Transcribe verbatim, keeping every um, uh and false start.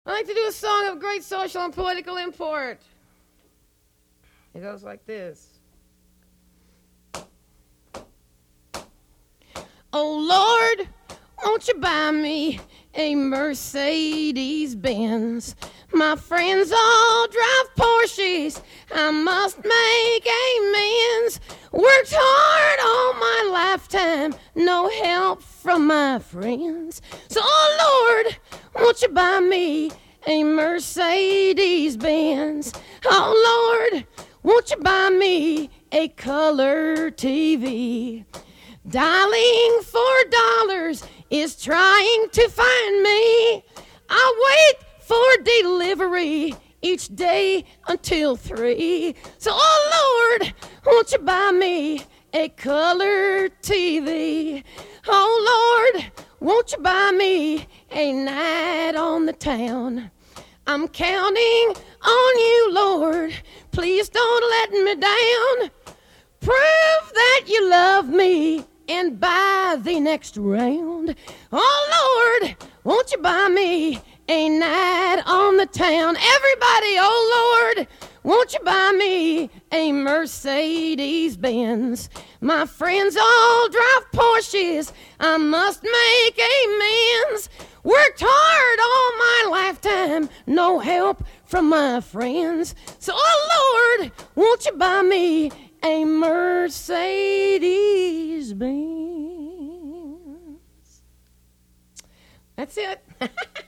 I like to do a song of great social and political import. It goes like this. Oh, Lord, won't you buy me a Mercedes Benz? My friends all drive Porsches. I must make amends. Worked hard all my lifetime, no help from my friends. So, oh Lord, won't you buy me a Mercedes Benz? Oh Lord, won't you buy me a color T V? Dialing for dollars is trying to find me. I wait for delivery each day until three. So, oh Lord, won't you buy me a color T V? Oh Lord, won't you buy me a night on the town? I'm counting on you, Lord. Please don't let me down. Prove that you love me and buy the next round. Oh Lord, won't you buy me a night on the town? Everybody, oh Lord, won't you buy me a Mercedes Benz? My friends all drive Porsches. I must make amends. Worked hard all my lifetime, no help from my friends. So, oh Lord, won't you buy me a Mercedes Benz? That's it.